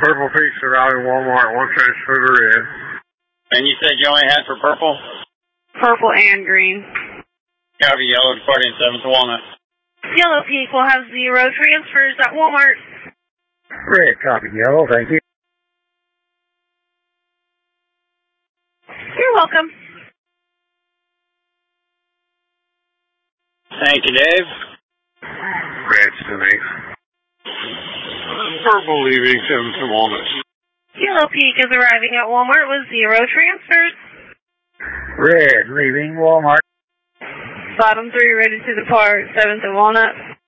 Purple Peaks arriving Walmart, one transfer to red. And you said you only had for purple? Purple and green. Copy, yellow departing 7th Walnut. Yellow Peak will have 0 transfers at Walmart. Red, copy, yellow, thank you. You're welcome. Thank you, Dave. Red's to me. Purple leaving 7th Walnut. Yellow Peak is arriving at Walmart with 0 transfers. Red leaving Walmart. Bottom 3 ready to depart, 7th and Walnut.